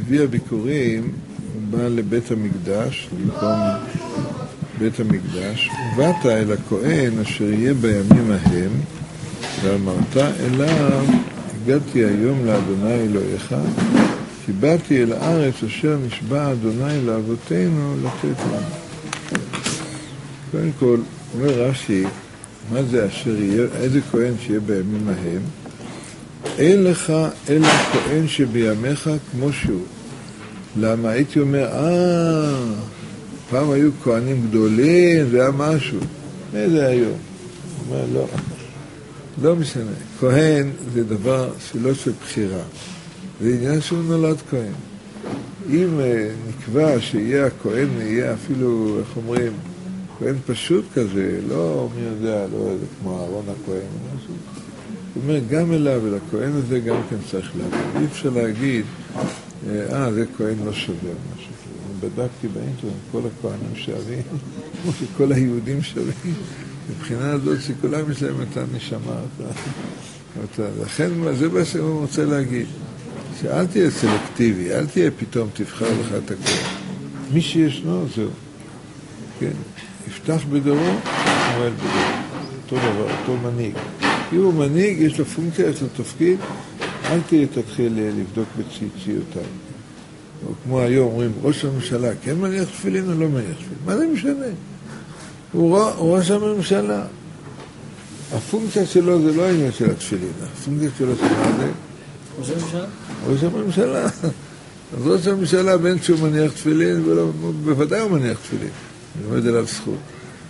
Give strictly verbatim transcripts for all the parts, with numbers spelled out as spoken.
לוי הביקורים הוא בא לבית המקדש, במקום בית המקדש, ובאת אל הכהן אשר יהיה בימים ההם, ואמרת אליו, הגעתי היום לאדוני אלוהיך, כי באתי אל הארץ אשר נשבע אדוני לאבותינו לתת לנו. קודם כל, אומר רש"י, מה זה אשר יהיה, איזה כהן שיהיה בימים ההם? אין לך אלא כהן שבימיך כמו שהוא. למה? הייתי אומר, אה, פעם היו כהנים גדולים, זה היה משהו. מה זה היום? אומר, לא, לא משנה. כהן זה דבר שלא של בחירה. זה עניין שהוא נולד כהן. אם נקבע שיהיה הכהן, יהיה אפילו, איך אומרים, כהן פשוט כזה, לא מי יודע, לא יודע, כמו אהרון הכהן, משהו. הוא אומר, גם אליו, ולכהן הזה גם כן צריך להגיד. אי אפשר להגיד, אה, זה כהן לא שווה משהו. אני בדקתי באינטרנט, כל הכהנים שווים, כמו שכל היהודים שווים. מבחינה הזאת שכולם יש להם את הנשמה. לכן, זה מה שהוא רוצה להגיד. שאל תהיה סלקטיבי, אל תהיה פתאום תבחר לך את הכהן. מי שישנו, זהו. כן. יפתח בדורו, שמואל בדורו. אותו דבר, אותו מנהיג. אם הוא מנהיג, יש לו פונקציה, יש לו תפקיד, אל תהיה תתחיל לבדוק בציציותיו. או כמו היום אומרים, ראש הממשלה, כן מניח תפילין או לא מניח תפילין? מה זה משנה? הוא, הוא ראש הממשלה. הפונקציה שלו זה לא העניין של התפילין, הפונקציה שלו זה מה זה? ראש הממשלה? ראש הממשלה. אז ראש הממשלה בין שהוא מניח תפילין, בוודאי הוא מניח תפילין. אני עומד אליו זכות.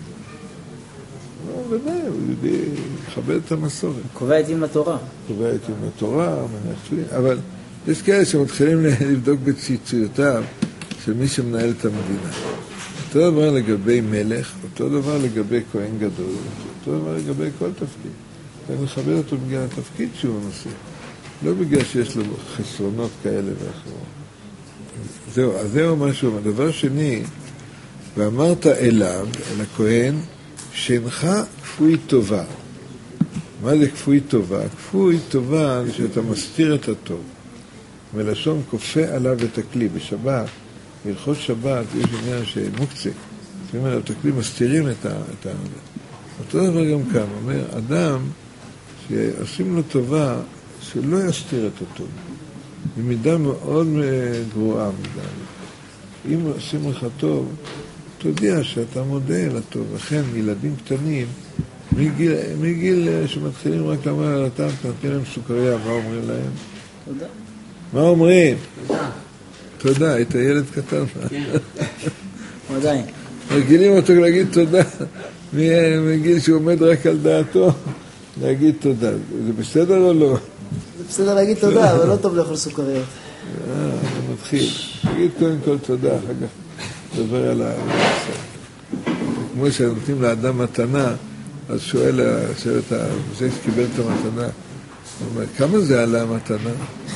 לא, ודאי, הוא מכבד את המסורת. הוא קובע את עם התורה. קובע את עם התורה, מניח תפילין. אבל יש כאלה שמתחילים לבדוק בציציותיו של מי שמנהל את המדינה. אותו דבר לגבי מלך, אותו דבר לגבי כהן גדול, אותו דבר לגבי כל תפקיד. אני מכבד אותו בגלל התפקיד שהוא נושא. לא בגלל שיש לו חסרונות כאלה ואחרות. זהו, אז זהו משהו. הדבר שני, ואמרת אליו, אל הכהן, שאינך כפוי טובה. מה זה כפוי טובה? כפוי טובה זה שאתה מסתיר את הטוב. מלשון כופה עליו את הכלי. בשבת, בהלכות שבת, יש עניין שמוקצה. זאת אומרת, את הכלי מסתירים את ה... את ה... אותו דבר גם כאן. אומר, אדם שעושים לו טובה, שלא יסתיר את הטוב. היא מידה מאוד גרועה מידה. אם עושים לך טוב, תודיע שאתה מודה על הטוב. לכן, ילדים קטנים, מגיל, מגיל שמתחילים רק לומר על הטעם, נותנים להם סוכריה, מה אומרים להם? תודה. מה אומרים? תודה. תודה, היית ילד קטן. כן. עדיין. רגילים אותו להגיד תודה. מגיל שהוא עומד רק על דעתו, להגיד תודה. זה בסדר או לא? זה בסדר להגיד תודה, אבל לא טוב לאכול סוכריות. אה, זה מתחיל. תגיד קודם כל תודה, אחר כך דבר על העשה. כמו שנותנים לאדם מתנה, אז שואל, שואל את זה שקיבל את המתנה, הוא אומר, כמה זה עלה המתנה?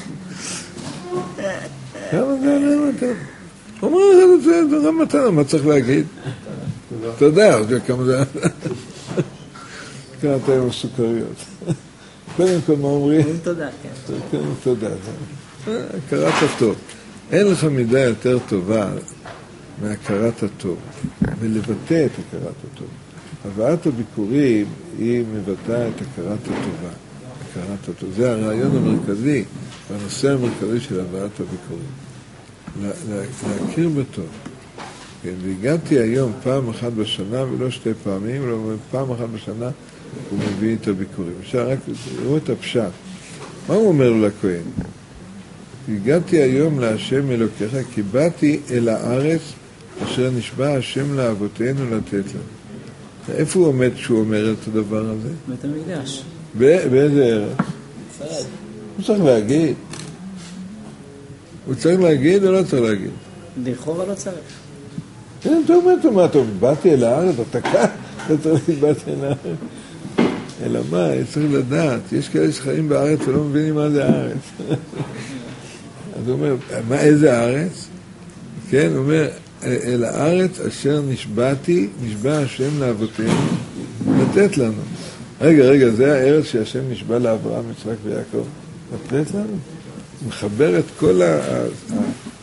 כמה זה עלה המתנה? הוא אומר, זה דבר מתנה, מה צריך להגיד? תודה, כמה זה עלה. כאן אתה עם הסוכריות. קודם כל מה אומרים? תודה, כן. קודם תודה. הכרת הטוב. אין לך מידה יותר טובה מהכרת הטוב, ולבטא את הכרת הטוב. הבאת הביקורים היא מבטאה את הכרת הטובה. הכרת הטוב. זה הרעיון המרכזי, והנושא המרכזי של הבאת הביקורים. להכיר בטוב. כן, והגעתי היום פעם אחת בשנה, ולא שתי פעמים, אלא פעם אחת בשנה, הוא מביא את הביקורים. אפשר רק לראות את הפשט. מה הוא אומר לו לכהן? הגעתי היום להשם אלוקיך, כי באתי אל הארץ אשר נשבע השם לאבותינו לתת לנו. איפה הוא עומד כשהוא אומר את הדבר הזה? בית המקדש. באיזה ארץ? ישראל. הוא צריך להגיד. הוא צריך להגיד או לא צריך להגיד? לכאורה לא צריך. כן, אתה אומר, אתה מה, אתה באתי אל הארץ, אתה כאן, אתה צריך להגיד, באתי אל הארץ. אלא מה, צריך לדעת, יש כאלה שחיים בארץ ולא מבינים מה זה הארץ. אז הוא אומר, מה, איזה הארץ? כן, הוא אומר, אל הארץ אשר נשבעתי, נשבע השם לאבותינו, לתת לנו. רגע, רגע, זה הארץ שהשם נשבע לאברהם, יצחק ויעקב, לתת לנו? הוא מחבר את כל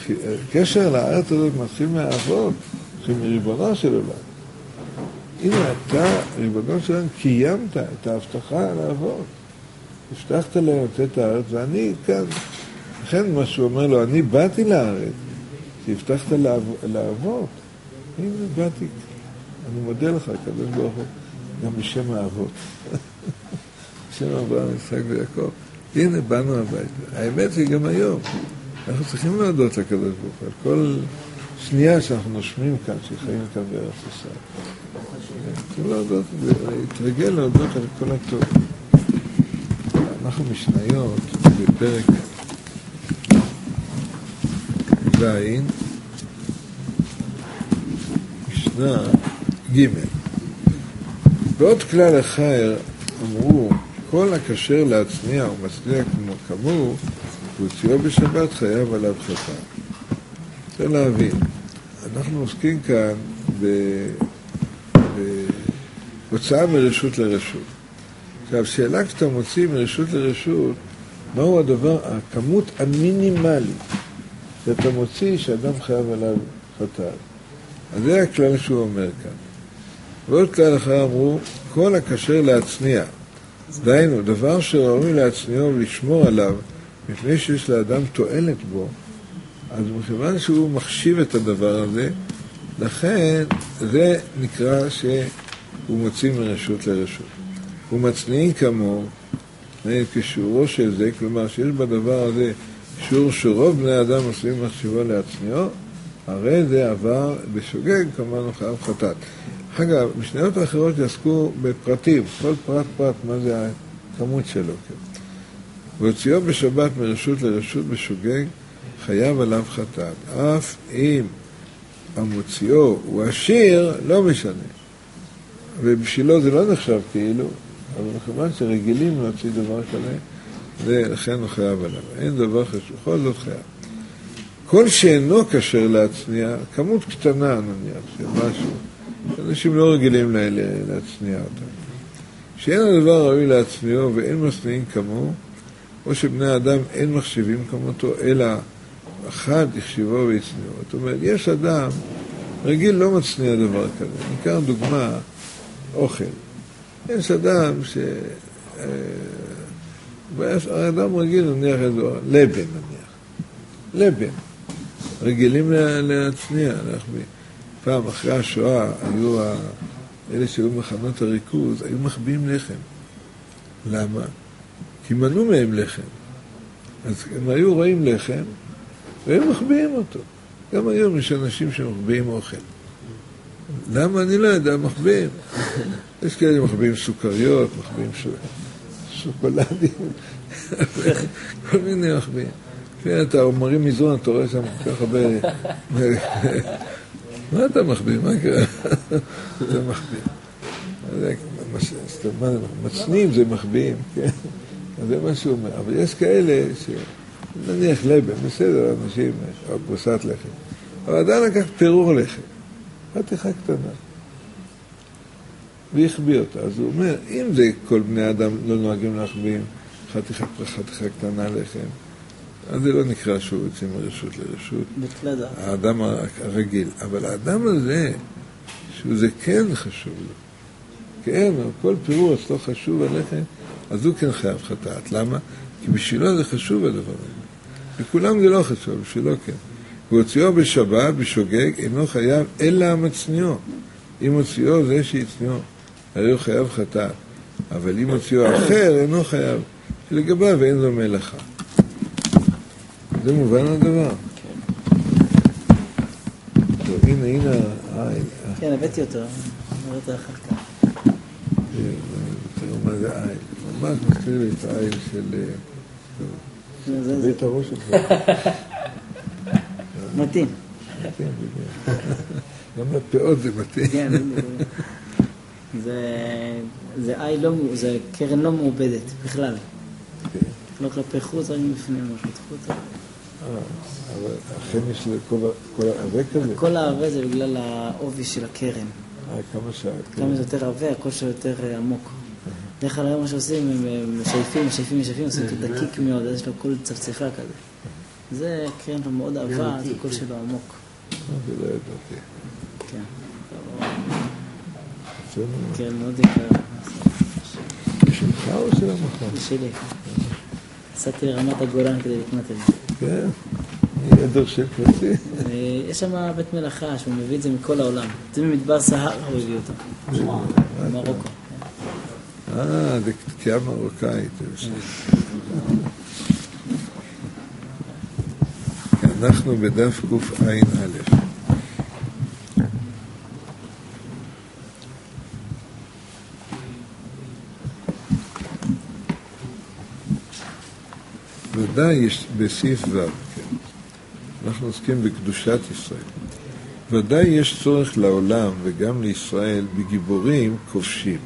הקשר לארץ הזאת מתחיל מהאבות, מתחיל מריבונו של עולם. הנה אתה, ריבונו של עולם, קיימת את ההבטחה על האבות. הבטחת להם לתת הארץ, ואני כאן, לכן מה שהוא אומר לו, אני באתי לארץ, שהבטחת לאבות. הנה באתי, אני מודה לך, הקדוש ברוך הוא, גם בשם האבות. בשם אברהם, יצחק ויעקב. הנה באנו הביתה. האמת היא גם היום. אנחנו צריכים להודות לקדוש ברוך הוא, על כל שנייה שאנחנו נושמים כאן, שחיים כאן בארץ ישראל. צריכים להודות, להתרגל להודות על כל הטוב. אנחנו משניות בפרק זין, משנה ג' בעוד כלל אחר אמרו, כל הקשר להצניע ומצניע כמו כאמור, והוציאו בשבת חייב עליו חטא. צריך להבין, אנחנו עוסקים כאן בהוצאה מרשות לרשות. עכשיו, שאלה כשאתה מוציא מרשות לרשות, מהו הדבר, הכמות המינימלית שאתה מוציא שאדם חייב עליו חטא. אז זה הכלל שהוא אומר כאן. ועוד כלל אחר אמרו, כל הקשר להצניע, דיינו, דבר שראוי להצניעו ולשמור עליו, מפני שיש לאדם תועלת בו, אז מכיוון שהוא מחשיב את הדבר הזה, לכן זה נקרא שהוא מוציא מרשות לרשות. הוא מצניעים כמו, כשיעורו של זה, כלומר שיש בדבר הזה שיעור שרוב בני אדם עושים מחשיבו להצניעו, הרי זה עבר בשוגג, כמובן הוא חייב חטאת. אגב, משניות האחרות יעסקו בפרטים, כל פרט פרט, מה זה הכמות שלו. והוציאו בשבת מרשות לרשות בשוגג, חייב עליו חטאת. אף אם המוציאו הוא עשיר, לא משנה. ובשבילו זה לא נחשב כאילו, אבל מכיוון שרגילים להוציא דבר כזה, ולכן הוא חייב עליו. אין דבר חשוב, בכל זאת חייב. כל שאינו קשר להצניע, כמות קטנה נניח, שמשהו, אנשים לא רגילים לה, להצניע אותם. שאין הדבר ראוי להצניעו ואין מצניעים כמוהו, או שבני אדם אין מחשיבים כמותו, אלא אחד יחשיבו ויצניעו. זאת אומרת, יש אדם רגיל לא מצניע דבר כזה. ניקח דוגמה, אוכל. יש אדם ש... האדם רגיל נניח איזה לבן נניח. לבן. רגילים להצניע. פעם אחרי השואה היו ה... אלה שהיו מחנות הריכוז, היו מחביאים לחם. למה? כי מנעו מהם לחם. אז הם היו רואים לחם, והם מחביאים אותו. גם היום יש אנשים שמחביאים אוכל. למה? אני לא יודע, מחביאים. יש כאלה מחביאים סוכריות, מחביאים שוקולדים, כל מיני מחביאים. לפני אתה מרים מזרון, אתה רואה שם כל כך הרבה... מה אתה מחביא? מה קרה? זה מחביא. מצנים זה מחביאים, כן? זה מה שהוא אומר. אבל יש כאלה שנניח לבן, בסדר, אנשים, או פרוסת לחם. אבל עדיין לקח פירור לחם. חתיכה קטנה. והחביא אותה. אז הוא אומר, אם זה כל בני אדם לא נוהגים להחביאים חתיכה, חתיכה קטנה לחם, אז זה לא נקרא שהוא יוצא מרשות לרשות. בתלדה. האדם הרגיל. אבל האדם הזה, שהוא זה כן חשוב לו. כן, כל פירור אצלו חשוב עליכם, אז הוא כן חייב חטאת. למה? כי בשבילו זה חשוב הדבר הזה. בכולם זה לא חשוב, בשבילו כן. והוציאו בשבת, בשוגג, אינו חייב אלא המצניעו. אם הוציאו זה שיצניעו, הרי הוא חייב חטאת. אבל אם הוציאו אחר, אינו חייב. שלגביו אין לו מלאכה. זה מובן הדבר. טוב, הנה, הנה העין. כן, הבאתי אותו. נראה אותו אחר כך. תראו מה זה עין. ממש מזכיר לי את העין של... הביא את הראש שלך. מתאים. מתאים, בדיוק. גם לפאות זה מתאים. כן, זה עין לא... זה קרן לא מעובדת, בכלל. לא כלפי חוץ, רק מפנים משהו חוץ. אבל אכן יש כל העווה כזה? כל העווה זה בגלל העובי של הקרן. כמה שעה? כמה זה יותר עווה, הכל שיותר עמוק. דרך כלל מה שעושים, הם משייפים, משייפים, משייפים, עושים את הדקיק מאוד, אז יש לו כל צפצפה כזה. זה קרן לו מאוד אהבה, זה קול שלו עמוק. זה לא ידעתי. כן. בסדר. כן, מאוד יקר. שלך או של המחר? זה שלי. נסעתי לרמת הגולן כדי לקנות את זה. כן, אני עדר של כבצי. יש שם בית מלאכה שהוא מביא את זה מכל העולם. זה ממדבר סהרה הוא הביא אותו. מרוקו. אה, זה תקיעה מרוקאית. אנחנו בדף קוף עין א'. ודאי יש בסעיף ו', כן. אנחנו עוסקים בקדושת ישראל. ודאי יש צורך לעולם וגם לישראל בגיבורים כובשים.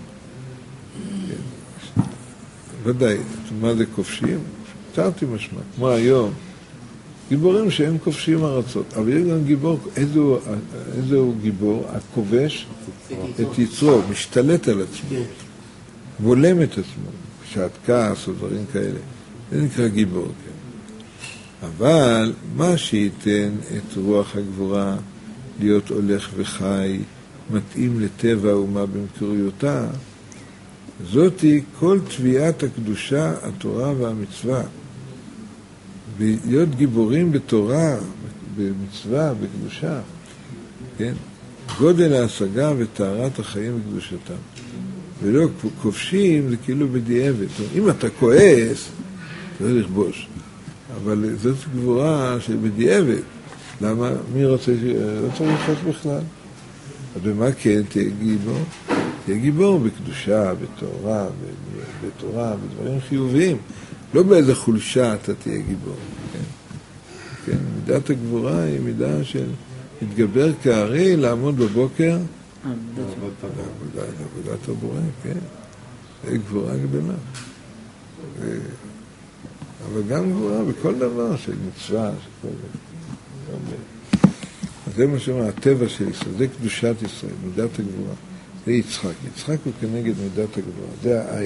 כן. ודאי, מה זה כובשים? תרתי משמע, כמו היום. גיבורים שהם כובשים ארצות, אבל יש גם גיבור, איזו, איזו גיבור? הכובש את יצרו, משתלט על עצמו, בולם את עצמו, שעת כעס או דברים כאלה. זה נקרא גיבור, כן. אבל מה שייתן את רוח הגבורה להיות הולך וחי, מתאים לטבע האומה במקוריותה, זאתי כל תביעת הקדושה, התורה והמצווה. להיות גיבורים בתורה, במצווה, בקדושה, כן? גודל ההשגה וטהרת החיים וקדושתם. ולא כובשים, זה כאילו בדיעבד. אם אתה כועס, אתה לא לכבוש. אבל זאת גבורה של בדיעבד. למה? מי רוצה, לא צריך לחוש בכלל. אז במה כן תהיה גיבור? תהיה גיבור בקדושה, בתורה, בתורה, בדברים חיוביים. לא באיזה חולשה אתה תהיה גיבור. כן? כן? מידת הגבורה היא מידה של להתגבר כארי, לעמוד בבוקר. עבודת הבורא, כן. זה גבורה גדולה. אבל גם גבורה בכל דבר של מצווה, של כל זה. אז זה מה שאומר, הטבע של ישראל, זה קדושת ישראל, מידת הגבורה. זה יצחק. יצחק הוא כנגד מידת הגבורה. זה העין.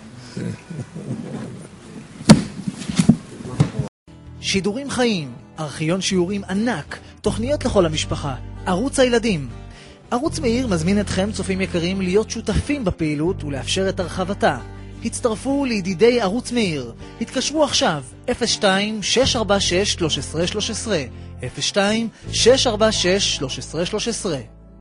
שידורים חיים, ארכיון שיעורים ענק, תוכניות לכל המשפחה, ערוץ הילדים. ערוץ מאיר מזמין אתכם, צופים יקרים, להיות שותפים בפעילות ולאפשר את הרחבתה. הצטרפו לידידי ערוץ מאיר. התקשרו עכשיו, אפס שתיים שש ארבע שש שלוש עשרה שלוש עשרה, אפס שתיים שש ארבע שש שלוש עשרה שלוש עשרה.